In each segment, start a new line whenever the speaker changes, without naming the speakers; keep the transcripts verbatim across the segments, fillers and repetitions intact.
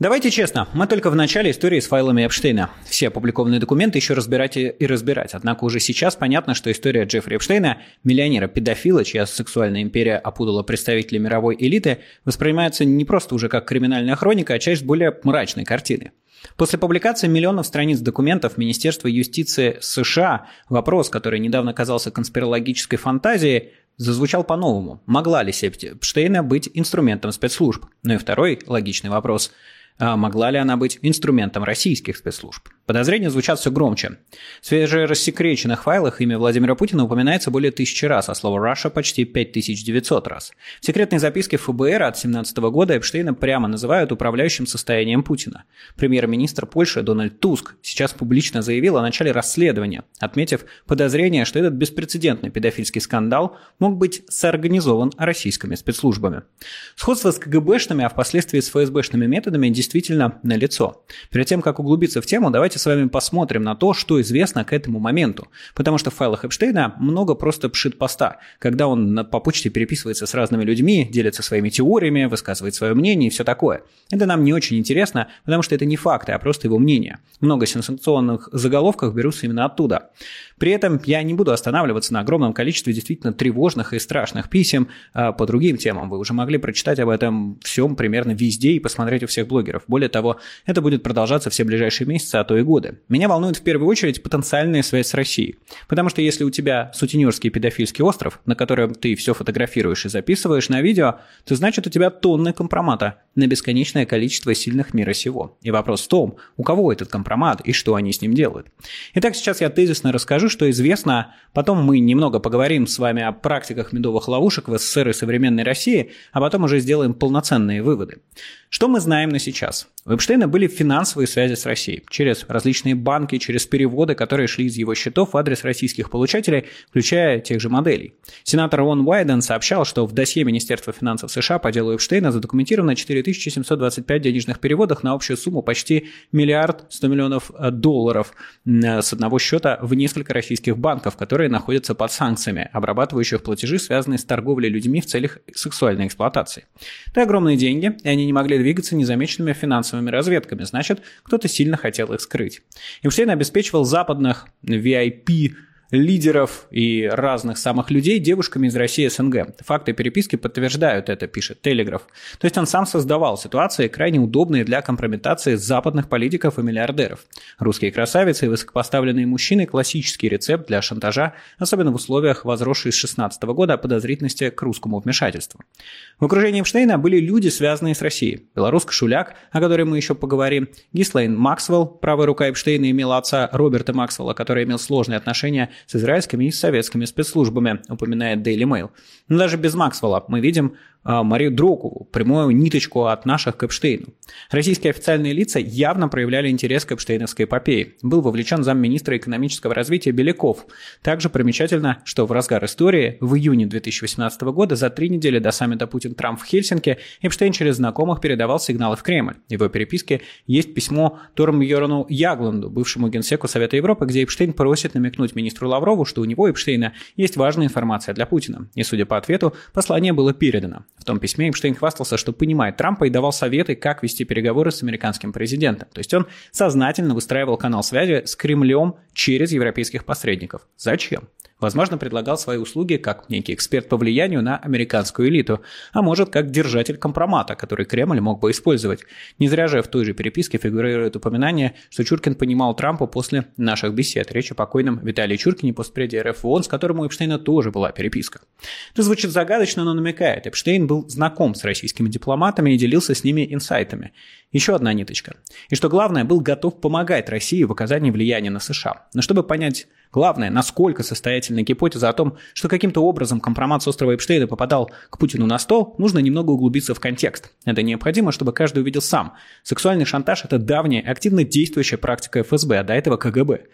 Давайте честно, мы только в начале истории с файлами Эпштейна. Все опубликованные документы еще разбирать и разбирать. Однако уже сейчас понятно, что история Джеффри Эпштейна, миллионера-педофила, чья сексуальная империя опутала представителей мировой элиты, воспринимается не просто уже как криминальная хроника, а часть более мрачной картины. После публикации миллионов страниц документов Министерства юстиции США вопрос, который недавно казался конспирологической фантазией, зазвучал по-новому. Могла ли сеть Эпштейна быть инструментом спецслужб? Ну и второй логичный вопрос – а могла ли она быть инструментом российских спецслужб? Подозрения звучат все громче. В свежерассекреченных файлах имя Владимира Путина упоминается более тысячи раз, а слово «Russia» почти пять тысяч девятьсот раз. В секретной записке эф бэ эр от две тысячи семнадцатого года Эпштейна прямо называют управляющим состоянием Путина. Премьер-министр Польши Дональд Туск сейчас публично заявил о начале расследования, отметив подозрение, что этот беспрецедентный педофильский скандал мог быть соорганизован российскими спецслужбами. Сходство с ка гэ бэшными, а впоследствии с эф эс бэшными методами действительно налицо. Перед тем, как углубиться в тему, давайте с вами посмотрим на то, что известно к этому моменту. Потому что в файлах Эпштейна много просто пшит-поста, когда он по почте переписывается с разными людьми, делится своими теориями, высказывает свое мнение и все такое. Это нам не очень интересно, потому что это не факты, а просто его мнение. Много сенсационных заголовков берутся именно оттуда. При этом я не буду останавливаться на огромном количестве действительно тревожных и страшных писем а, по другим темам. Вы уже могли прочитать об этом всем примерно везде и посмотреть у всех блогеров. Более того, это будет продолжаться все ближайшие месяцы, а то и годы. Меня волнует в первую очередь потенциальная связь с Россией. Потому что если у тебя сутенерский педофильский остров, на котором ты все фотографируешь и записываешь на видео, то значит у тебя тонны компромата на бесконечное количество сильных мира сего. И вопрос в том, у кого этот компромат и что они с ним делают. Итак, сейчас я тезисно расскажу, что известно, потом мы немного поговорим с вами о практиках медовых ловушек в эс эс эс эр и современной России, а потом уже сделаем полноценные выводы. Что мы знаем на сейчас? У Эпштейна были финансовые связи с Россией через различные банки, через переводы, которые шли из его счетов в адрес российских получателей, включая тех же моделей. Сенатор Рон Уайден сообщал, что в досье Министерства финансов США по делу Эпштейна задокументировано четыре тысячи семьсот двадцать пять денежных переводов на общую сумму почти миллиард сто миллионов долларов с одного счета в несколько российских банков, которые находятся под санкциями, обрабатывающих платежи, связанные с торговлей людьми в целях сексуальной эксплуатации. Это огромные деньги, и они не могли двигаться незамеченными финансовыми разведками, значит, кто-то сильно хотел их скрыть. Эпштейн обеспечивал западных ви ай пи лидеров и разных самых людей девушками из России и эс эн гэ. Факты переписки подтверждают это, пишет Телеграф. То есть он сам создавал ситуации, крайне удобные для компрометации западных политиков и миллиардеров. Русские красавицы и высокопоставленные мужчины – классический рецепт для шантажа, особенно в условиях возросшей с две тысячи шестнадцатого года подозрительности к русскому вмешательству. В окружении Эпштейна были люди, связанные с Россией. Белорусский Шуляк, о котором мы еще поговорим, Гислейн Максвелл, правая рука Эпштейна, имела отца Роберта Максвелла, который имел сложные отношения с израильскими и советскими спецслужбами, упоминает Daily Mail. Но даже без Максвелла мы видим а, Марию Дрокову, прямую ниточку от наших к Эпштейну. Российские официальные лица явно проявляли интерес к эпштейновской эпопее. Был вовлечен замминистра экономического развития Беляков. Также примечательно, что в разгар истории в июне две тысячи восемнадцатого года, за три недели до саммита Путин-Трамп в Хельсинки, Эпштейн через знакомых передавал сигналы в Кремль. В его переписке есть письмо Торбьерну Ягланду, бывшему генсеку Совета Европы, где Эпштейн просит намекнуть министру Лаврову, что у него, Эпштейна, есть важная информация для Путина. И, судя по ответу, послание было передано. В том письме Эпштейн хвастался, что понимает Трампа и давал советы, как вести переговоры с американским президентом. То есть он сознательно выстраивал канал связи с Кремлем через европейских посредников. Зачем? Возможно, предлагал свои услуги как некий эксперт по влиянию на американскую элиту, а может, как держатель компромата, который Кремль мог бы использовать. Не зря же в той же переписке фигурирует упоминание, что Чуркин понимал Трампа после наших бесед. Речь о покойном Виталии Чуркине, постпреде эр эф в ООН, с которым у Эпштейна тоже была переписка. Это звучит загадочно, но намекает. Эпштейн был знаком с российскими дипломатами и делился с ними инсайтами. Еще одна ниточка. И что главное, был готов помогать России в оказании влияния на США. Но чтобы понять главное, насколько состоятельна гипотеза о том, что каким-то образом компромат с острова Эпштейна попадал к Путину на стол, нужно немного углубиться в контекст. Это необходимо, чтобы каждый увидел сам. Сексуальный шантаж – это давняя, активно действующая практика эф эс бэ, а до этого ка гэ бэ.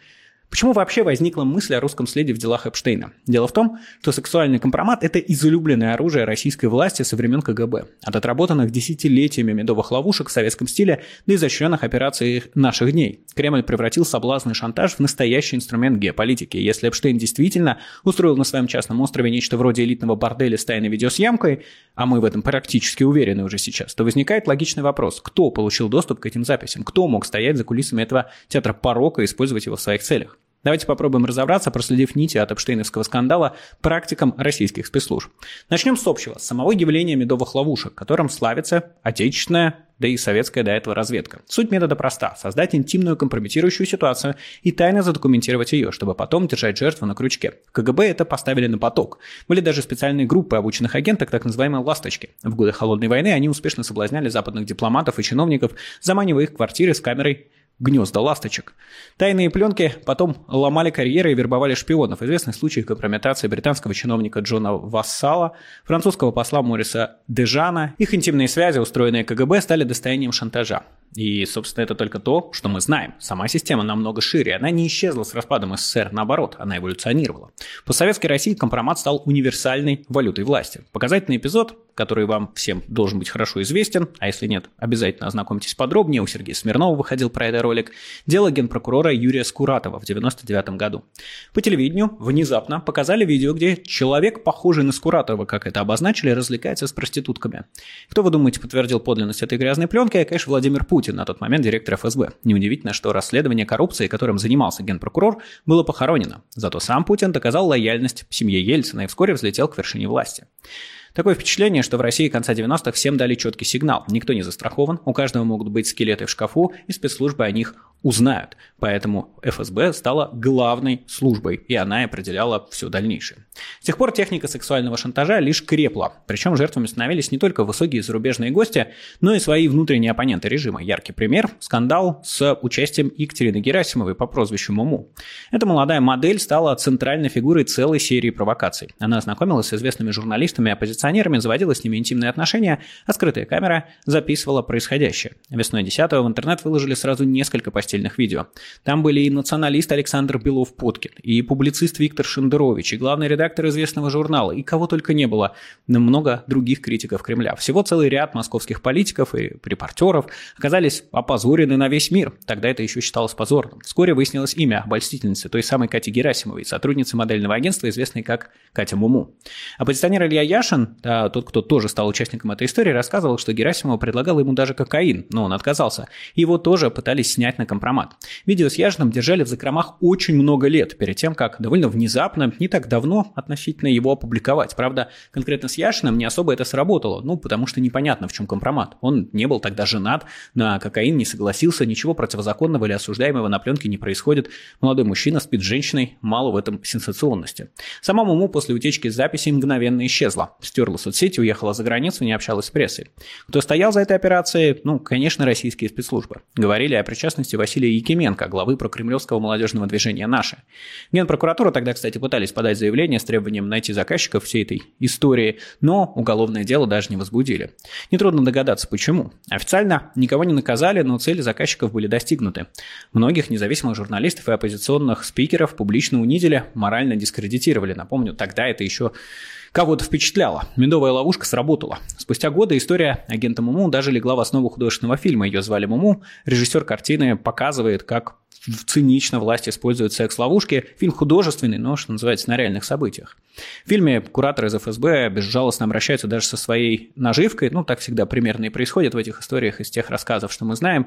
Почему вообще возникла мысль о русском следе в делах Эпштейна? Дело в том, что сексуальный компромат – это излюбленное оружие российской власти со времен ка гэ бэ. От отработанных десятилетиями медовых ловушек в советском стиле до изощренных операций наших дней. Кремль превратил соблазн и шантаж в настоящий инструмент геополитики. Если Эпштейн действительно устроил на своем частном острове нечто вроде элитного борделя с тайной видеосъемкой, а мы в этом практически уверены уже сейчас, то возникает логичный вопрос: кто получил доступ к этим записям? Кто мог стоять за кулисами этого театра порока и использовать его в своих целях? Давайте попробуем разобраться, проследив нити от эпштейновского скандала практикам российских спецслужб. Начнем с общего, с самого явления медовых ловушек, которым славится отечественная, да и советская до этого разведка. Суть метода проста – создать интимную компрометирующую ситуацию и тайно задокументировать ее, чтобы потом держать жертву на крючке. В ка гэ бэ это поставили на поток. Были даже специальные группы обученных агенток, так называемые «ласточки». В годы Холодной войны они успешно соблазняли западных дипломатов и чиновников, заманивая их в квартиры с камерой гнезда ласточек. Тайные пленки потом ломали карьеры и вербовали шпионов. Известны случаи компрометации британского чиновника Джона Вассала, французского посла Мориса Дежана. Их интимные связи, устроенные ка гэ бэ, стали достоянием шантажа. И, собственно, это только то, что мы знаем. Сама система намного шире. Она не исчезла с распадом эс эс эс эр, наоборот, она эволюционировала. По советской России компромат стал универсальной валютой власти. Показательный эпизод, который вам всем должен быть хорошо известен, а если нет, обязательно ознакомьтесь подробнее, у Сергея Смирнова выходил про это ролик, дело генпрокурора Юрия Скуратова в девяносто девятом году. По телевидению внезапно показали видео, где человек, похожий на Скуратова, как это обозначили, развлекается с проститутками. Кто, вы думаете, подтвердил подлинность этой грязной пленки? Конечно, Владимир Путин, на тот момент директор эф эс бэ. Неудивительно, что расследование коррупции, которым занимался генпрокурор, было похоронено. Зато сам Путин доказал лояльность семье Ельцина и вскоре взлетел к вершине власти. Такое впечатление, что в России конца девяностых всем дали четкий сигнал. Никто не застрахован, у каждого могут быть скелеты в шкафу, и спецслужбы о них узнают. Поэтому эф эс бэ стала главной службой, и она определяла все дальнейшее. С тех пор техника сексуального шантажа лишь крепла. Причем жертвами становились не только высокие зарубежные гости, но и свои внутренние оппоненты режима. Яркий пример – скандал с участием Екатерины Герасимовой по прозвищу Муму. Эта молодая модель стала центральной фигурой целой серии провокаций. Она ознакомилась с известными журналистами и оппозиционерами, заводила с ними интимные отношения, а скрытая камера записывала происходящее. Весной десятого в интернет выложили сразу несколько постельных видео. Там были и националист Александр Белов-Подкин, и публицист Виктор Шендерович, и главный редактор известного журнала, и кого только не было, много других критиков Кремля. Всего целый ряд московских политиков и репортеров оказались опозорены на весь мир. Тогда это еще считалось позорным. Вскоре выяснилось имя обольстительницы, той самой Кати Герасимовой, сотрудницы модельного агентства, известной как Катя Муму. Оппозиционер Илья Яшин, да, тот, кто тоже стал участником этой истории, рассказывал, что Герасимова предлагала ему даже кокаин, но он отказался. Его тоже пытались снять на компромат. Видео с Яшиным держали в закромах очень много лет, перед тем, как довольно внезапно, не так давно относительно его опубликовать. Правда, конкретно с Яшиным не особо это сработало, ну, потому что непонятно, в чем компромат. Он не был тогда женат, на кокаин не согласился, ничего противозаконного или осуждаемого на пленке не происходит. Молодой мужчина спит с женщиной, мало в этом сенсационности. Сама Муму после утечки с записей мгновенно исчезла. Стерла соцсети, уехала за границу, не общалась с прессой. Кто стоял за этой операцией? Ну, конечно, российские спецслужбы. Говорили о причастности Василия Якименко, главы прокремлевского молодежного движения «Наши». Генпрокуратура тогда, кстати, пытались подать заявление с требованием найти заказчиков всей этой истории, но уголовное дело даже не возбудили. Нетрудно догадаться, почему. Официально никого не наказали, но цели заказчиков были достигнуты. Многих независимых журналистов и оппозиционных спикеров публично унизили, морально дискредитировали. Напомню, тогда это еще кого-то впечатляло. Медовая ловушка сработала. Спустя годы история агента Муму даже легла в основу художественного фильма. Ее звали Муму. Режиссер картины показывает, как цинично власть использует секс-ловушки. Фильм художественный, но, что называется, на реальных событиях. В фильме куратор из эф эс бэ безжалостно обращается даже со своей наживкой. Ну, так всегда примерно и происходит в этих историях из тех рассказов, что мы знаем.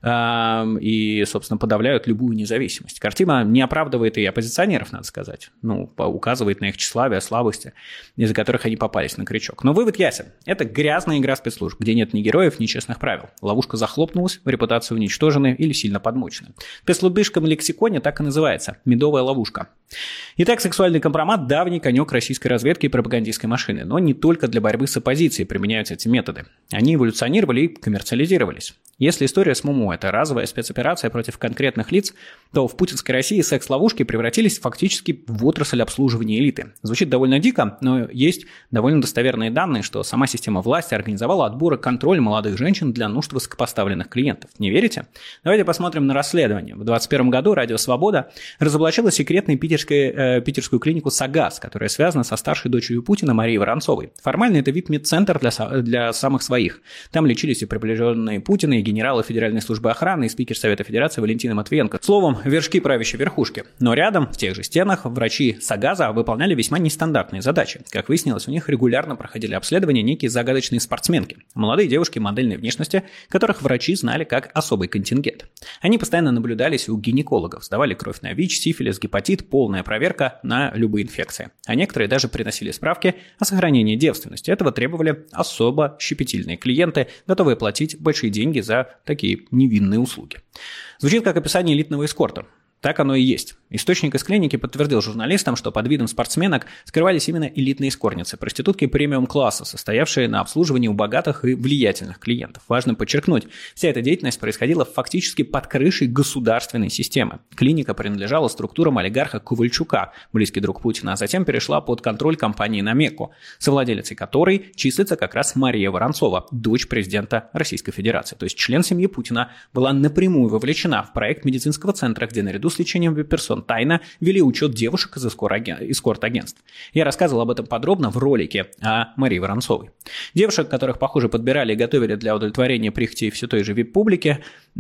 И, собственно, подавляют любую независимость. Картина не оправдывает и оппозиционеров, надо сказать. Ну, указывает на их тщеславие, слабости, из-за которых они попались на крючок. Но вывод ясен. Это грязная игра спецслужб, где нет ни героев, ни честных правил. Ловушка захлопнулась, репутация уничтожена или сильно подмочена. В спецслужбышком лексиконе так и называется – медовая ловушка. Итак, сексуальный компромат – давний конек российской разведки и пропагандистской машины. Но не только для борьбы с оппозицией применяются эти методы. Они эволюционировали и коммерциализировались. Если история с Муму – это разовая спецоперация против конкретных лиц, то в путинской России секс-ловушки превратились фактически в отрасль обслуживания элиты. Звучит довольно дико, но есть довольно достоверные данные, что сама система власти организовала отбор и контроль молодых женщин для нужд высокопоставленных клиентов. Не верите? Давайте посмотрим на расследование. В двадцать первом году Радио Свобода разоблачила секретную питерскую, э, питерскую клинику «Сагаз», которая связана со старшей дочерью Путина Марией Воронцовой. Формально это вип-медцентр для, для самых своих. Там лечились и приближенные Путина, и генералы Федеральной службы охраны, и спикер Совета Федерации Валентина Матвиенко. Словом, вершки правящей верхушки. Но рядом, в тех же стенах, врачи «Сагаза» выполняли весьма нестандартные задачи. Как выяснилось, у них регулярно проходили обследования некие загадочные спортсменки. Молодые девушки модельной внешности, которых врачи знали как особый контингент. Они постоянно наблюдались у гинекологов, сдавали кровь на ВИЧ, сифилис, гепатит, полная проверка на любые инфекции. А некоторые даже приносили справки о сохранении девственности. Этого требовали особо щепетильные клиенты, готовые платить большие деньги за такие невинные услуги. Звучит как описание элитного эскорта. Так оно и есть. Источник из клиники подтвердил журналистам, что под видом спортсменок скрывались именно элитные эскортницы, проститутки премиум-класса, состоявшие на обслуживании у богатых и влиятельных клиентов. Важно подчеркнуть, вся эта деятельность происходила фактически под крышей государственной системы. Клиника принадлежала структурам олигарха Ковальчука, близкий друг Путина, а затем перешла под контроль компании «Намеко», совладелицей которой числится как раз Мария Воронцова, дочь президента Российской Федерации. То есть член семьи Путина была напрямую вовлечена в проект медицинского центра, где наряду с лечением вип-персон тайно вели учет девушек из эскорт-агентств. Я рассказывал об этом подробно в ролике о Марии Воронцовой. Девушек, которых, похоже, подбирали и готовили для удовлетворения прихоти все той же вип-публики,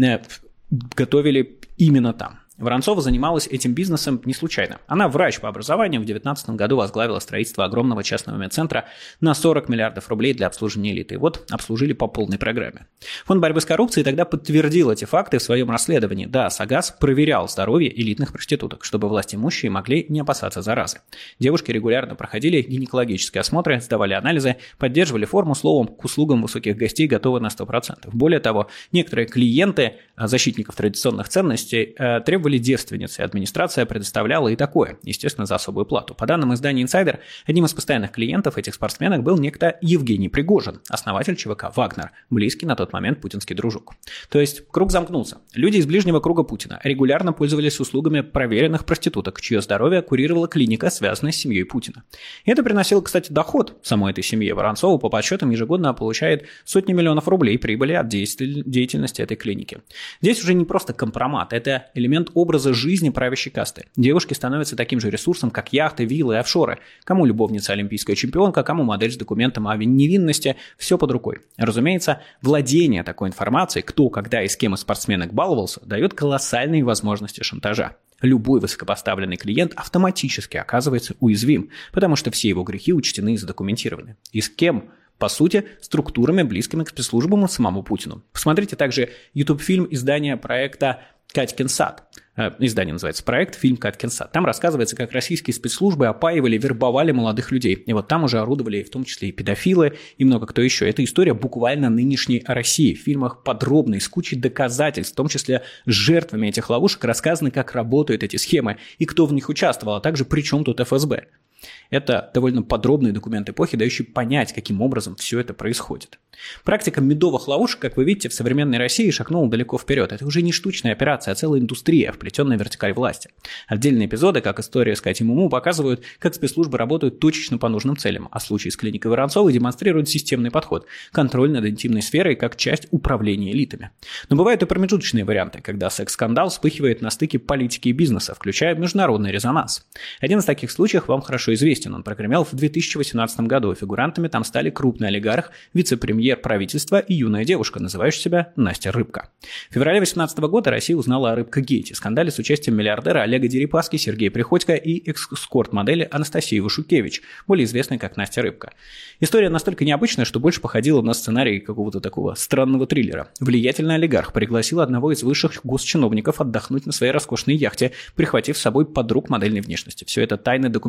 готовили именно там. Воронцова занималась этим бизнесом не случайно. Она врач по образованию, в две тысячи девятнадцатом году возглавила строительство огромного частного медцентра на сорок миллиардов рублей для обслуживания элиты. И вот обслужили по полной программе. Фонд борьбы с коррупцией тогда подтвердил эти факты в своем расследовании. Да, Сагаз проверял здоровье элитных проституток, чтобы властимущие могли не опасаться заразы. Девушки регулярно проходили гинекологические осмотры, сдавали анализы, поддерживали форму, словом, к услугам высоких гостей готовы на сто процентов. Более того, некоторые клиенты защитников традиционных ценностей требовали девственницы. Администрация предоставляла и такое, естественно, за особую плату. По данным издания «Инсайдер», одним из постоянных клиентов этих спортсменок был некто Евгений Пригожин, основатель ЧВК «Вагнер», близкий на тот момент путинский дружок. То есть круг замкнулся. Люди из ближнего круга Путина регулярно пользовались услугами проверенных проституток, чье здоровье курировала клиника, связанная с семьей Путина. И это приносило, кстати, доход самой этой семье. Воронцова по подсчетам ежегодно получает сотни миллионов рублей прибыли от деятельности этой клиники. Здесь уже не просто компромат, это элемент образа жизни правящей касты. Девушки становятся таким же ресурсом, как яхты, виллы и офшоры. Кому любовница олимпийская чемпионка, кому модель с документом о невинности, все под рукой. Разумеется, владение такой информацией, кто, когда и с кем из спортсменок баловался, дает колоссальные возможности шантажа. Любой высокопоставленный клиент автоматически оказывается уязвим, потому что все его грехи учтены и задокументированы. И с кем? По сути, структурами, близкими к спецслужбам и самому Путину. Посмотрите также YouTube-фильм издания проекта «Катькин сад». Издание называется «Проект. Фильм Катькин сад». Там рассказывается, как российские спецслужбы опаивали, вербовали молодых людей. И вот там уже орудовали в том числе и педофилы, и много кто еще. Это история буквально нынешней России. В фильмах подробно и с кучей доказательств, в том числе с жертвами этих ловушек, рассказано, как работают эти схемы и кто в них участвовал, а также при чем тут эф эс бэ. Это довольно подробный документ эпохи, дающий понять, каким образом все это происходит. Практика медовых ловушек, как вы видите, в современной России шагнула далеко вперед. Это уже не штучная операция, а целая индустрия, вплетенная в вертикаль власти. Отдельные эпизоды, как история с Катей Муму, показывают, как спецслужбы работают точечно по нужным целям, а случай с клиникой Воронцовой демонстрирует системный подход, контроль над интимной сферой как часть управления элитами. Но бывают и промежуточные варианты, когда секс-скандал вспыхивает на стыке политики и бизнеса, включая международный резонанс. Один из таких случаев вам хорошо известен. Он прогремел в две тысячи восемнадцатом году. Фигурантами там стали крупный олигарх, вице-премьер правительства и юная девушка, называющая себя Настя Рыбка. В феврале две тысячи восемнадцатого года Россия узнала о Рыбка-гейте, скандале с участием миллиардера Олега Дерипаски, Сергея Приходько и эскорт-модели Анастасии Вашукевич, более известной как Настя Рыбка. История настолько необычная, что больше походила на сценарий какого-то такого странного триллера. Влиятельный олигарх пригласил одного из высших госчиновников отдохнуть на своей роскошной яхте, прихватив с собой подруг модельной внешности. Все это тайно документируется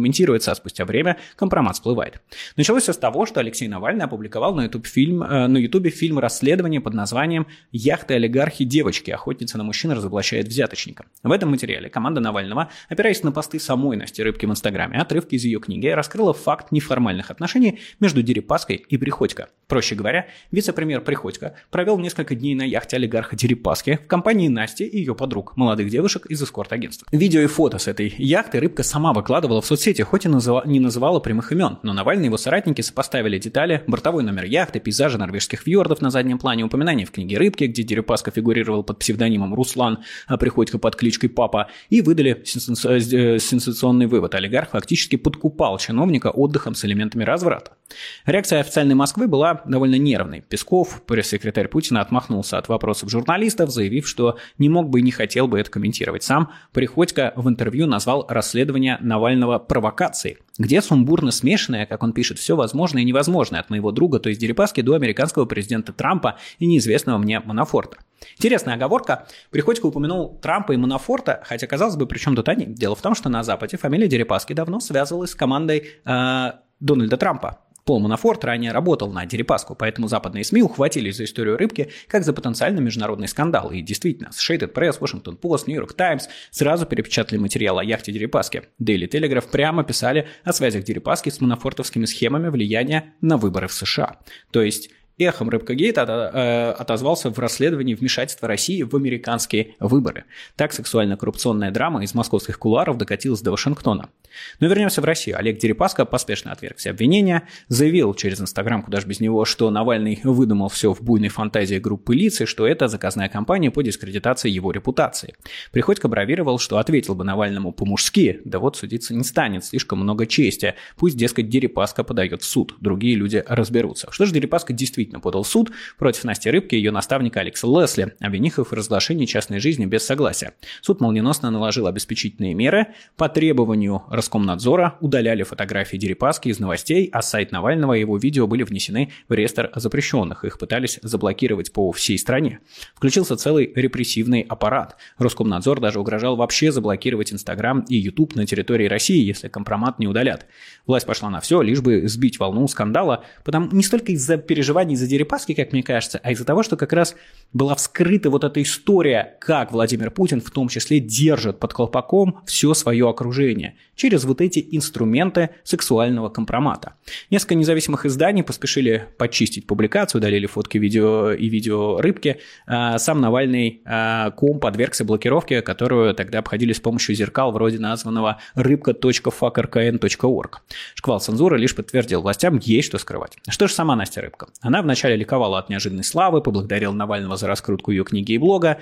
расходятся, а спустя время компромат всплывает. Началось все с того, что Алексей Навальный опубликовал на YouTube фильм, э, на YouTube фильм расследование под названием «Яхты олигархи девочки. Охотница на мужчин разоблачает взяточника». В этом материале команда Навального, опираясь на посты самой Насти Рыбки в Инстаграме, отрывки из ее книги, раскрыла факт неформальных отношений между Дерипаской и Приходько. Проще говоря, вице-премьер Приходько провел несколько дней на яхте олигарха Дерипаски в компании Насти и ее подруг, молодых девушек из эскорт-агентства. Видео и фото с этой яхты Рыбка сама выкладывала в соцсети, хоть и называ... не называла прямых имен, но Навальный и его соратники сопоставили детали: бортовой номер яхты, пейзажи норвежских фьордов на заднем плане, упоминания в книге Рыбки, где Дерипаска фигурировал под псевдонимом Руслан, а Приходько под кличкой Папа, и выдали сенсационный вывод: олигарх фактически подкупал чиновника отдыхом с элементами разврата. Реакция официальной Москвы была довольно нервной. Песков, пресс-секретарь Путина, отмахнулся от вопросов журналистов, заявив, что не мог бы и не хотел бы это комментировать. Сам Приходько в интервью назвал расследование Навального провокацией, где сумбурно смешанное, как он пишет, все возможное и невозможное, от моего друга, то есть Дерипаски, до американского президента Трампа и неизвестного мне Манафорта. Интересная оговорка. Приходько упомянул Трампа и Манафорта, хотя, казалось бы, при чем тут они? Дело в том, что на Западе фамилия Дерипаски давно связывалась с командой э, Дональда Трампа. Пол Манафорт ранее работал на Дерипаску, поэтому западные СМИ ухватились за историю Рыбки как за потенциально международный скандал. И действительно, Associated Press, Washington Post, New York Times сразу перепечатали материал о яхте Дерипаски. Daily Telegraph прямо писали о связях Дерипаски с манафортовскими схемами влияния на выборы в США. То есть эхом Рыбкагейт отозвался в расследовании вмешательства России в американские выборы. Так сексуально-коррупционная драма из московских кулуаров докатилась до Вашингтона. Но вернемся в Россию. Олег Дерипаска поспешно отверг все обвинения, заявил через Инстаграм, куда ж без него, что Навальный выдумал все в буйной фантазии группы лиц, и что это заказная кампания по дискредитации его репутации. Приходько бравировал, что ответил бы Навальному по-мужски, да вот судиться не станет, слишком много чести. Пусть, дескать, Дерипаска подает в суд, другие люди разберутся. Что же Дерипаска действительно подал в суд против Насти Рыбки и ее наставника Алекса Лесли, обвинив их в разглашении частной жизни без согласия. Суд молниеносно наложил обеспечительные меры. По требованию Роскомнадзора удаляли фотографии Дерипаски из новостей, а сайт Навального и его видео были внесены в реестр запрещенных. Их пытались заблокировать по всей стране. Включился целый репрессивный аппарат. Роскомнадзор даже угрожал вообще заблокировать Инстаграм и Ютуб на территории России, если компромат не удалят. Власть пошла на все, лишь бы сбить волну скандала, потому не столько из-за переживаний за Дерипаски, как мне кажется, а из-за того, что как раз была вскрыта вот эта история, как Владимир Путин в том числе держит под колпаком все свое окружение через вот эти инструменты сексуального компромата. Несколько независимых изданий поспешили почистить публикацию, удалили фотки видео и видео Рыбки. Сам Навальный ком подвергся блокировке, которую тогда обходили с помощью зеркал вроде названного рыбка точка фак эр ка эн точка орг. Шквал цензуры лишь подтвердил: властям есть что скрывать. Что же сама Настя Рыбка? Она вначале ликовала от неожиданной славы, поблагодарила Навального за раскрутку ее книги и блога,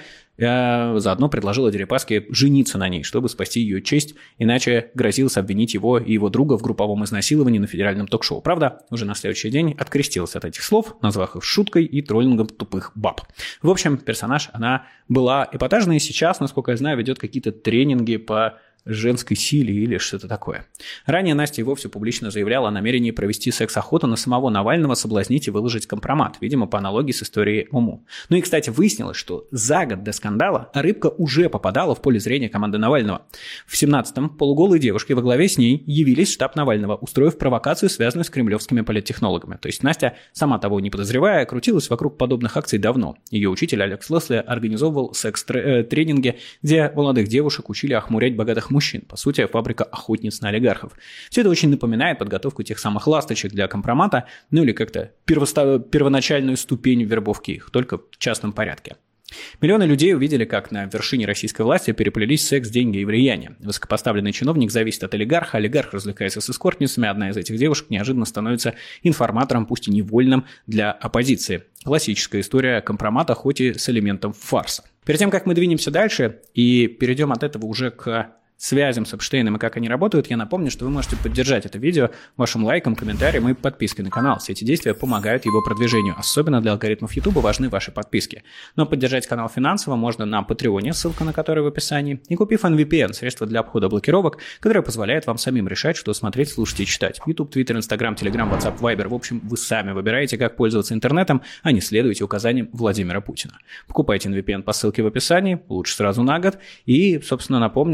э, заодно предложила Дерипаске жениться на ней, чтобы спасти ее честь, иначе грозилась обвинить его и его друга в групповом изнасиловании на федеральном ток-шоу. Правда, уже на следующий день открестилась от этих слов, назвав их шуткой и троллингом тупых баб. В общем, персонаж она была эпатажной, и сейчас, насколько я знаю, ведет какие-то тренинги по женской силе или что-то такое. Ранее Настя и вовсе публично заявляла о намерении провести секс-охоту на самого Навального, соблазнить и выложить компромат, видимо, по аналогии с историей Муму. Ну и, кстати, выяснилось, что за год до скандала Рыбка уже попадала в поле зрения команды Навального. В семнадцатом полуголые девушки во главе с ней явились в штаб Навального, устроив провокацию, связанную с кремлевскими политтехнологами. То есть Настя, сама того не подозревая, крутилась вокруг подобных акций давно. Ее учитель Алекс Лесли организовывал секс-тренинги, где молодых девушек учили охмурять богатых мужчин. По сути, фабрика охотниц на олигархов. Все это очень напоминает подготовку тех самых ласточек для компромата, ну или как-то первостав... первоначальную ступень вербовки их, только в частном порядке. Миллионы людей увидели, как на вершине российской власти переплелись секс, деньги и влияние. Высокопоставленный чиновник зависит от олигарха, олигарх развлекается с эскортницами, одна из этих девушек неожиданно становится информатором, пусть и невольным, для оппозиции. Классическая история компромата, хоть и с элементом фарса. Перед тем, как мы двинемся дальше и перейдем от этого уже к связям с Эпштейном и как они работают, я напомню, что вы можете поддержать это видео вашим лайком, комментарием и подпиской на канал. Все эти действия помогают его продвижению. Особенно для алгоритмов YouTube важны ваши подписки. Но поддержать канал финансово можно на Патреоне, ссылка на который в описании, и купив эн ви пи эн, средство для обхода блокировок, которое позволяет вам самим решать, что смотреть, слушать и читать. YouTube, Twitter, Instagram, Telegram, WhatsApp, Viber. В общем, вы сами выбираете, как пользоваться интернетом, а не следуете указаниям Владимира Путина. Покупайте эн ви пи эн по ссылке в описании, лучше сразу на год. И, собственно, напомню, что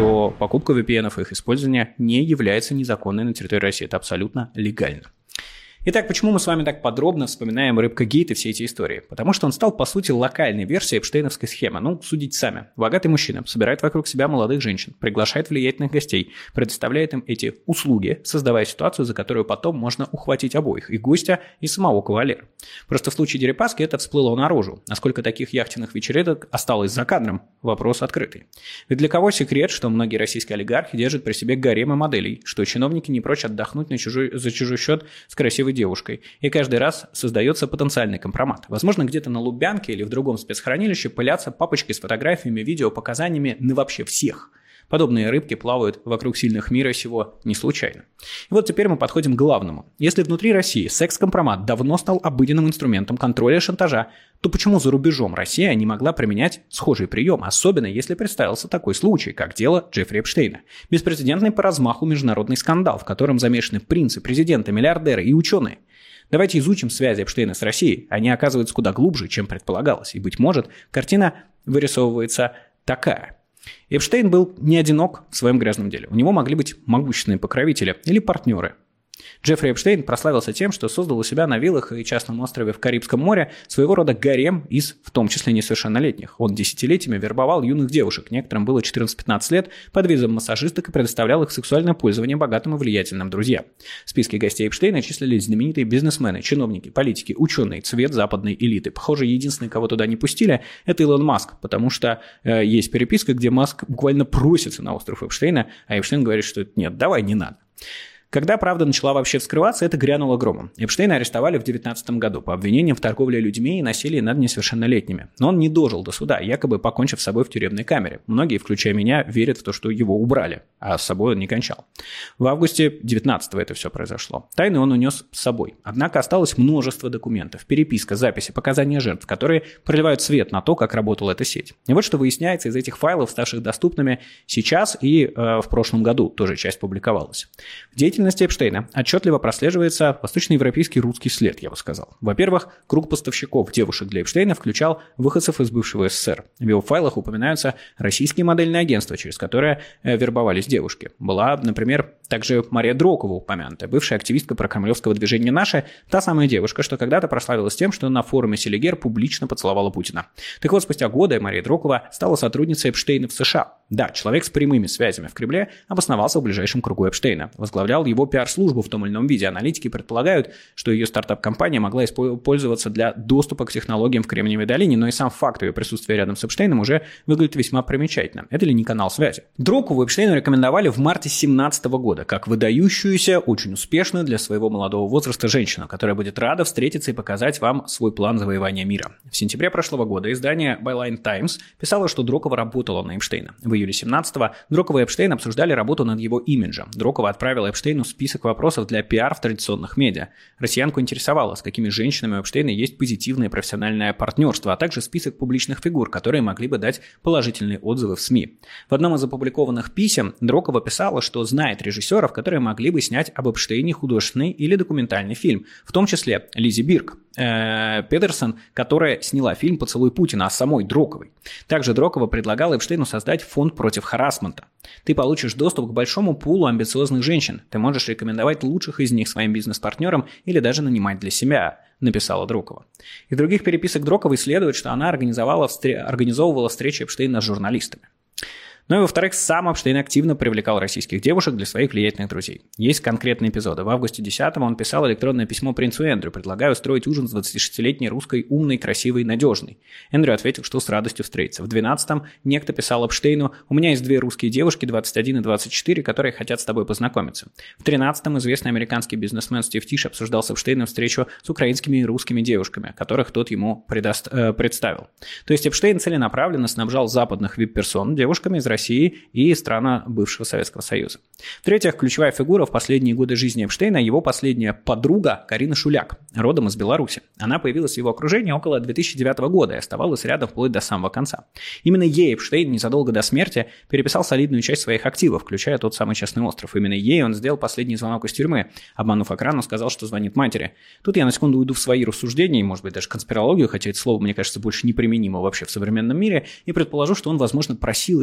что покупка ви пи эн-ов и их использование не является незаконной на территории России. Это абсолютно легально. Итак, почему мы с вами так подробно вспоминаем Рыбка-гейт и все эти истории? Потому что он стал, по сути, локальной версией эпштейновской схемы. Ну, судите сами. Богатый мужчина собирает вокруг себя молодых женщин, приглашает влиятельных гостей, предоставляет им эти услуги, создавая ситуацию, за которую потом можно ухватить обоих, и гостя, и самого кавалера. Просто в случае Дерипаски это всплыло наружу. Насколько таких яхтенных вечеринок осталось за кадром? Вопрос открытый. Ведь для кого секрет, что многие российские олигархи держат при себе гаремы моделей, что чиновники не прочь отдохнуть на чужой, за чужой счет с красивой девушкой, и каждый раз создается потенциальный компромат. Возможно, где-то на Лубянке или в другом спецхранилище пылятся папочки с фотографиями, видео, показаниями на вообще всех. Подобные рыбки плавают вокруг сильных мира сего не случайно. И вот теперь мы подходим к главному. Если внутри России секс-компромат давно стал обыденным инструментом контроля и шантажа, то почему за рубежом Россия не могла применять схожий прием, особенно если представился такой случай, как дело Джеффри Эпштейна? Беспрецедентный по размаху международный скандал, в котором замешаны принцы, президенты, миллиардеры и ученые. Давайте изучим связи Эпштейна с Россией. Они оказываются куда глубже, чем предполагалось. И, быть может, картина вырисовывается такая. Эпштейн был не одинок в своем грязном деле. У него могли быть могущественные покровители или партнеры. Джеффри Эпштейн прославился тем, что создал у себя на виллах и частном острове в Карибском море своего рода гарем из, в том числе, несовершеннолетних. Он десятилетиями вербовал юных девушек, некоторым было четырнадцать-пятнадцать лет, под видом массажисток и предоставлял их в сексуальное пользование богатым и влиятельным друзьям. В списке гостей Эпштейна числились знаменитые бизнесмены, чиновники, политики, ученые, цвет западной элиты. Похоже, единственный, кого туда не пустили, это Илон Маск, потому что э, есть переписка, где Маск буквально просится на остров Эпштейна, а Эпштейн говорит, что нет, давай, не надо. Когда правда начала вообще вскрываться, это грянуло громом. Эпштейна арестовали в две тысячи девятнадцатом году по обвинениям в торговле людьми и насилии над несовершеннолетними. Но он не дожил до суда, якобы покончив с собой в тюремной камере. Многие, включая меня, верят в то, что его убрали, а с собой он не кончал. В августе две тысячи девятнадцатого это все произошло. Тайны он унес с собой. Однако осталось множество документов, переписка, записи, показания жертв, которые проливают свет на то, как работала эта сеть. И вот что выясняется из этих файлов, ставших доступными сейчас и э, в прошлом году, тоже часть публиковалась. В деятельности В деятельности Эпштейна отчетливо прослеживается восточноевропейский русский след, я бы сказал. Во-первых, круг поставщиков девушек для Эпштейна включал выходцев из бывшего СССР. В его файлах упоминаются российские модельные агентства, через которые вербовались девушки. Была, например, также Мария Дрокова упомянутая, бывшая активистка прокремлевского движения «Наши», та самая девушка, что когда-то прославилась тем, что на форуме Селигер публично поцеловала Путина. Так вот, спустя годы Мария Дрокова стала сотрудницей Эпштейна в США. Да, человек с прямыми связями в Кремле обосновался в ближайшем кругу Эпштейна. Возглавлял его пиар-службу в том или ином виде. Аналитики предполагают, что ее стартап-компания могла использоваться для доступа к технологиям в Кремниевой долине, но и сам факт ее присутствия рядом с Эпштейном уже выглядит весьма примечательно. Это ли не канал связи? Дрокову Эпштейну рекомендовали в марте две тысячи семнадцатого года как выдающуюся, очень успешную для своего молодого возраста женщину, которая будет рада встретиться и показать вам свой план завоевания мира. В сентябре прошлого года издание Byline Times писало, что Дрокова работала на Эпштейна. В июле две тысячи семнадцатого Дрокова и Эпштейн обсуждали работу над его имиджем. Дрокова отправила Эпштейну список вопросов для пиар в традиционных медиа. Россиянку интересовало, с какими женщинами у Эпштейна есть позитивное профессиональное партнерство, а также список публичных фигур, которые могли бы дать положительные отзывы в СМИ. В одном из опубликованных писем Дрокова писала, что знает режиссеров, которые могли бы снять об Эпштейне художественный или документальный фильм, в том числе Лизи Бирк э, Педерсон, которая сняла фильм «Поцелуй Путина» о самой Дроковой. Также Дрокова предлагала Эпштейну создать фонд против харассмента. Ты получишь доступ к большому пулу амбициозных женщин. Ты можешь рекомендовать лучших из них своим бизнес-партнерам или даже нанимать для себя, написала Дрокова. Из других переписок Дроковой следует, что она организовала встр... организовывала встречи Эпштейна с журналистами. Ну и, во-вторых, сам Эпштейн активно привлекал российских девушек для своих влиятельных друзей. Есть конкретные эпизоды. В августе десятого он писал электронное письмо принцу Эндрю, предлагая устроить ужин с двадцатишестилетней русской, умной, красивой, надежной. Эндрю ответил, что с радостью встретится. В двенадцатом некто писал Эпштейну: «У меня есть две русские девушки, двадцать один и двадцать четыре, которые хотят с тобой познакомиться». В тринадцатом известный американский бизнесмен Стив Тиш обсуждал с Эпштейном встречу с украинскими и русскими девушками, которых тот ему предаст, э, представил. То есть Эпштейн целенаправленно снабжал западных вип-персон девушками из России России и стран бывшего Советского Союза. В-третьих, ключевая фигура в последние годы жизни Эпштейна – его последняя подруга Карина Шуляк, родом из Беларуси. Она появилась в его окружении около две тысячи девятого года и оставалась рядом вплоть до самого конца. Именно ей Эпштейн незадолго до смерти переписал солидную часть своих активов, включая тот самый частный остров. Именно ей он сделал последний звонок из тюрьмы. Обманув охрану, сказал, что звонит матери. Тут я на секунду уйду в свои рассуждения, может быть, даже конспирологию, хотя это слово, мне кажется, больше неприменимо вообще в современном мире, и предположу, что он, возможно, просил ее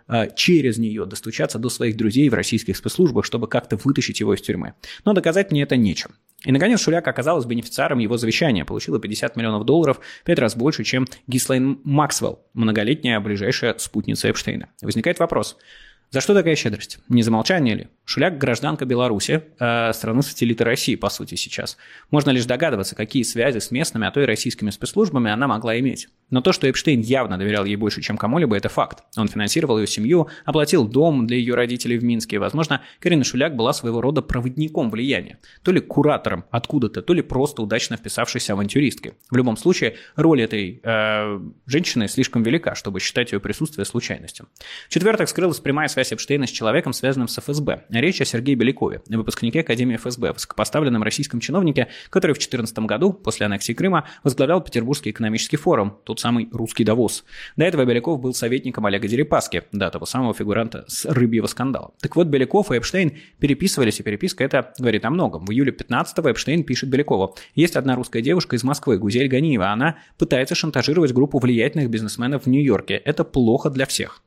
через нее достучаться до своих друзей в российских спецслужбах, чтобы как-то вытащить его из тюрьмы. Но доказать мне это нечем. И, наконец, Шуляк оказалась бенефициаром его завещания, получила пятьдесят миллионов долларов, пять раз больше, чем Гислейн Максвелл, многолетняя ближайшая спутница Эпштейна. Возникает вопрос, за что такая щедрость? Не за молчание ли? Шуляк – гражданка Беларуси, э, страны-сателлита России, по сути, сейчас. Можно лишь догадываться, какие связи с местными, а то и российскими спецслужбами она могла иметь. Но то, что Эпштейн явно доверял ей больше, чем кому-либо, это факт. Он финансировал ее семью, оплатил дом для ее родителей в Минске. Возможно, Карина Шуляк была своего рода проводником влияния. То ли куратором откуда-то, то ли просто удачно вписавшейся авантюристкой. В любом случае, роль этой э, женщины слишком велика, чтобы считать ее присутствие случайностью. В-четвертых, скрылась прямая связь Эпштейна с человеком, связанным с эф эс бэ. Речь о Сергее Белякове, выпускнике Академии эф эс бэ, высокопоставленном российском чиновнике, который в две тысячи четырнадцатом году, после аннексии Крыма, возглавлял Петербургский экономический форум, тот самый русский Давос. До этого Беляков был советником Олега Дерипаски, до того самого фигуранта с рыбьего скандала. Так вот, Беляков и Эпштейн переписывались, и переписка это говорит о многом. В июле пятнадцатого Эпштейн пишет Белякову: «Есть одна русская девушка из Москвы, Гузель Ганиева, она пытается шантажировать группу влиятельных бизнесменов в Нью-Йорке. Это плохо для всех».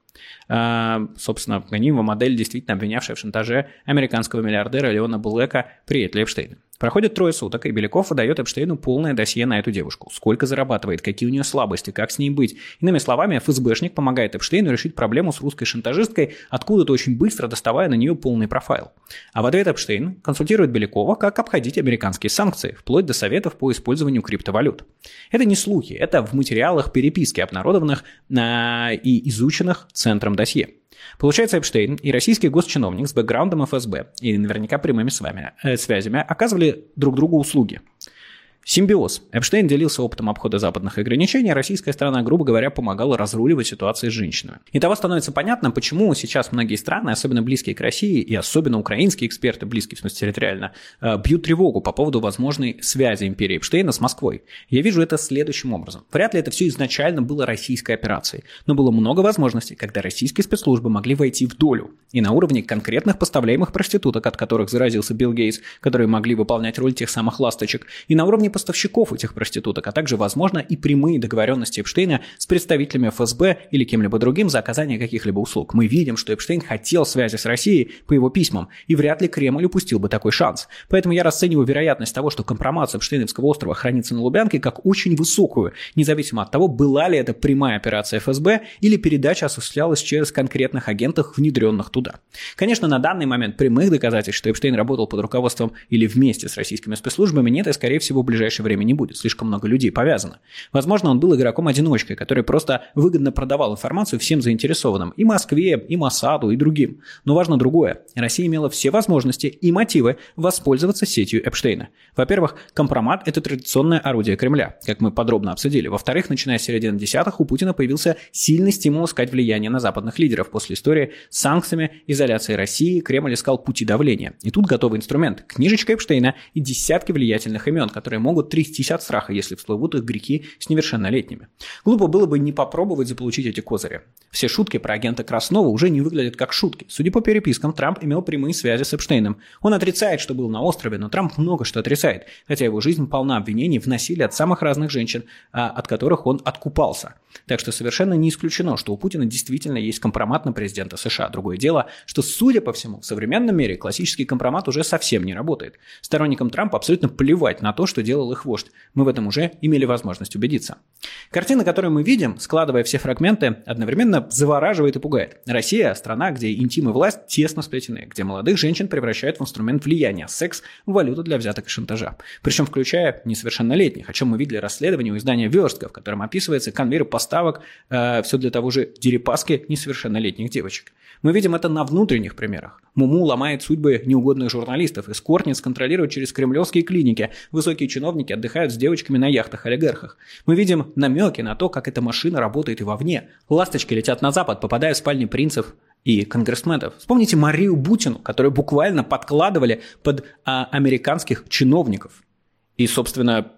Uh, собственно, Ганиева модель, действительно обвинявшая в шантаже американского миллиардера Леона Блэка, приятеля Эпштейна. Проходит трое суток, и Беляков выдает Эпштейну полное досье на эту девушку. Сколько зарабатывает, какие у нее слабости, как с ней быть. Иными словами, эф эс бэшник помогает Эпштейну решить проблему с русской шантажисткой, откуда-то очень быстро доставая на нее полный профайл. А в ответ Эпштейн консультирует Белякова, как обходить американские санкции, вплоть до советов по использованию криптовалют. Это не слухи, это в материалах переписки, обнародованных а, и изученных Центром досье. Получается, Эпштейн и российский госчиновник с бэкграундом эф эс бэ и наверняка прямыми с вами, э, связями оказывали друг другу услуги. Симбиоз. Эпштейн делился опытом обхода западных ограничений, а российская сторона, грубо говоря, помогала разруливать ситуации с женщинами. Итого становится понятно, почему сейчас многие страны, особенно близкие к России, и особенно украинские эксперты, близкие в смысле территориально, бьют тревогу по поводу возможной связи империи Эпштейна с Москвой. Я вижу это следующим образом. Вряд ли это все изначально было российской операцией, но было много возможностей, когда российские спецслужбы могли войти в долю. И на уровне конкретных поставляемых проституток, от которых заразился Билл Гейтс, которые могли выполнять роль тех самых ласточек, и на уровне поставщиков этих проституток, а также, возможно, и прямые договоренности Эпштейна с представителями эф эс бэ или кем-либо другим за оказание каких-либо услуг. Мы видим, что Эпштейн хотел связи с Россией по его письмам, и вряд ли Кремль упустил бы такой шанс. Поэтому я расцениваю вероятность того, что компромат с Эпштейновского острова хранится на Лубянке, как очень высокую, независимо от того, была ли это прямая операция эф эс бэ или передача осуществлялась через конкретных агентов, внедренных туда. Конечно, на данный момент прямых доказательств, что Эпштейн работал под руководством или вместе с российскими спецслужбами, нет, и, скорее всего, в ближайшее время не будет. Слишком много людей повязано. Возможно, он был игроком-одиночкой, который просто выгодно продавал информацию всем заинтересованным. И Москве, и Моссаду, и другим. Но важно другое. Россия имела все возможности и мотивы воспользоваться сетью Эпштейна. Во-первых, компромат – это традиционное орудие Кремля, как мы подробно обсудили. Во-вторых, начиная с середины десятых, у Путина появился сильный стимул искать влияние на западных лидеров. После истории с санкциями, изоляцией России, Кремль искал пути давления. И тут готовый инструмент – книжечка Эпштейна и десятки влиятельных имен, которые могут трястись от страха, если всплывут их греки с несовершеннолетними. Глупо было бы не попробовать заполучить эти козыри. Все шутки про агента Краснова уже не выглядят как шутки. Судя по перепискам, Трамп имел прямые связи с Эпштейном. Он отрицает, что был на острове, но Трамп много что отрицает, хотя его жизнь полна обвинений в насилии от самых разных женщин, от которых он откупался. Так что совершенно не исключено, что у Путина действительно есть компромат на президента США. Другое дело, что, судя по всему, в современном мире классический компромат уже совсем не работает. Сторонникам Трампа абсолютно плевать на то, что делал их вождь. Мы в этом уже имели возможность убедиться. Картина, которую мы видим, складывая все фрагменты, одновременно завораживает и пугает. Россия – страна, где интим и власть тесно сплетены, где молодых женщин превращают в инструмент влияния, а секс – в валюту для взяток и шантажа. Причем включая несовершеннолетних, о чем мы видели расследование у издания «Верстка», в котором описывается конвейер поставок э, все для того же Дерипаски несовершеннолетних девочек. Мы видим это на внутренних примерах. Муму ломает судьбы неугодных журналистов, эскортниц контролируют через кремлевские клиники, высокие чиновники отдыхают с девочками на яхтах-олигархах. Мы видим намеки на то, как эта машина работает и вовне. Ласточки летят на запад, попадая в спальни принцев и конгрессменов. Вспомните Марию Бутину, которую буквально подкладывали под а, американских чиновников. И, собственно,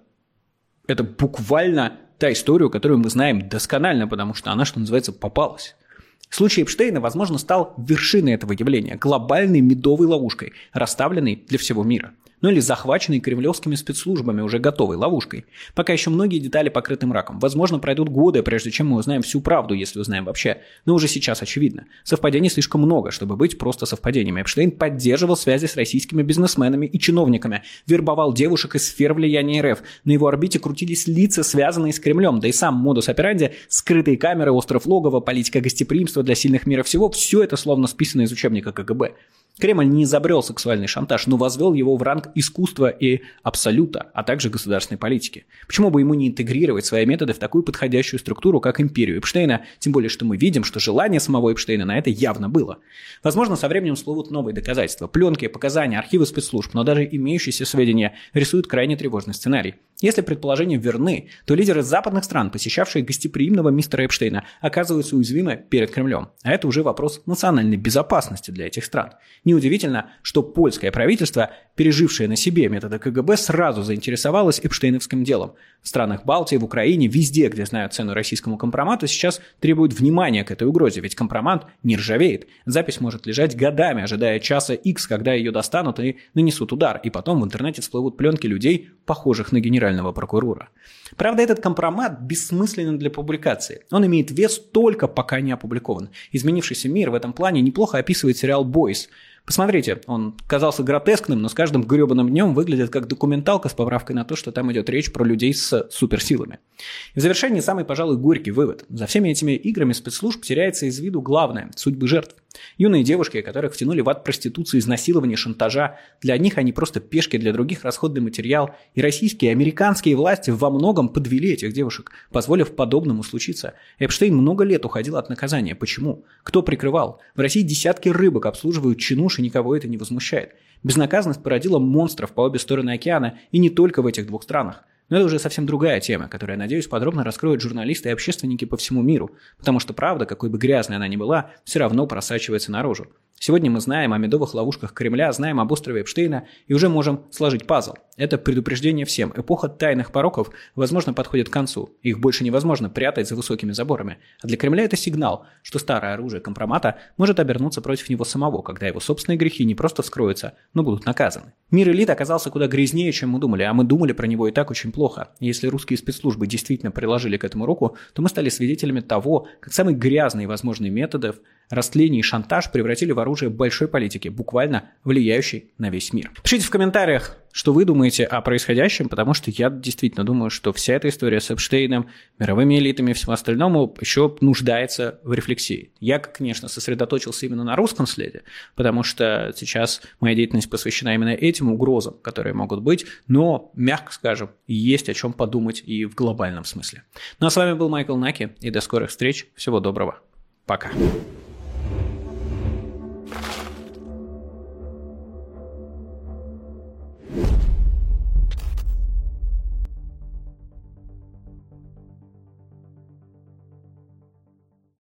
это буквально та история, которую мы знаем досконально, потому что она, что называется, попалась. Случай Эпштейна, возможно, стал вершиной этого явления, глобальной медовой ловушкой, расставленной для всего мира. ну или захваченный кремлевскими спецслужбами, уже готовой ловушкой. Пока еще многие детали покрыты мраком. Возможно, пройдут годы, прежде чем мы узнаем всю правду, если узнаем вообще. Но уже сейчас очевидно. Совпадений слишком много, чтобы быть просто совпадениями. Эпштейн поддерживал связи с российскими бизнесменами и чиновниками, вербовал девушек из сфер влияния РФ. На его орбите крутились лица, связанные с Кремлем, да и сам модус операнди, скрытые камеры, остров Логово, политика гостеприимства для сильных мира всего, все это словно списано из учебника КГБ. Кремль не изобрел сексуальный шантаж, но возвел его в ранг искусства и абсолюта, а также государственной политики. Почему бы ему не интегрировать свои методы в такую подходящую структуру, как империю Эпштейна, тем более, что мы видим, что желание самого Эпштейна на это явно было. Возможно, со временем всплывут новые доказательства, пленки, показания, архивы спецслужб, но даже имеющиеся сведения рисуют крайне тревожный сценарий. Если предположения верны, то лидеры западных стран, посещавшие гостеприимного мистера Эпштейна, оказываются уязвимы перед Кремлем. А это уже вопрос национальной безопасности для этих стран. Неудивительно, что польское правительство, пережившее на себе методы КГБ, сразу заинтересовалось эпштейновским делом. В странах Балтии, в Украине, везде, где знают цену российскому компромату, сейчас требуют внимания к этой угрозе, ведь компромат не ржавеет. Запись может лежать годами, ожидая часа X, когда ее достанут и нанесут удар, и потом в интернете всплывут пленки людей, похожих на генерального прокурора. Правда, этот компромат бессмысленен для публикации. Он имеет вес только пока не опубликован. Изменившийся мир в этом плане неплохо описывает сериал «Бойс». Посмотрите, он казался гротескным, но с каждым гребаным днем выглядит как документалка с поправкой на то, что там идет речь про людей с суперсилами. И в завершении самый, пожалуй, горький вывод. За всеми этими играми спецслужб теряется из виду главное – судьбы жертв. Юные девушки, которых втянули в ад проституции, изнасилования, шантажа. Для одних они просто пешки, для других расходный материал. И российские, и американские власти во многом подвели этих девушек, позволив подобному случиться. Эпштейн много лет уходил от наказания. Почему? Кто прикрывал? В России десятки рыбок обслуживают чинуш, и никого это не возмущает. Безнаказанность породила монстров по обе стороны океана, и не только в этих двух странах. Но это уже совсем другая тема, которую, надеюсь, подробно раскроют журналисты и общественники по всему миру, потому что правда, какой бы грязной она ни была, все равно просачивается наружу. Сегодня мы знаем о медовых ловушках Кремля, знаем об острове Эпштейна и уже можем сложить пазл. Это предупреждение всем. Эпоха тайных пороков, возможно, подходит к концу. Их больше невозможно прятать за высокими заборами. А для Кремля это сигнал, что старое оружие компромата может обернуться против него самого, когда его собственные грехи не просто вскроются, но будут наказаны. Мир элит оказался куда грязнее, чем мы думали, а мы думали про него и так очень плохо. Если русские спецслужбы действительно приложили к этому руку, то мы стали свидетелями того, как самые грязные возможные методы растление и шантаж превратили в оружие большой политики, буквально влияющей на весь мир. Пишите в комментариях, что вы думаете о происходящем, потому что я действительно думаю, что вся эта история с Эпштейном, мировыми элитами и всем остальному еще нуждается в рефлексии. Я, конечно, сосредоточился именно на русском следе, потому что сейчас моя деятельность посвящена именно этим угрозам, которые могут быть, но, мягко скажем, есть о чем подумать и в глобальном смысле. Ну а с вами был Майкл Наки, и до скорых встреч. Всего доброго. Пока.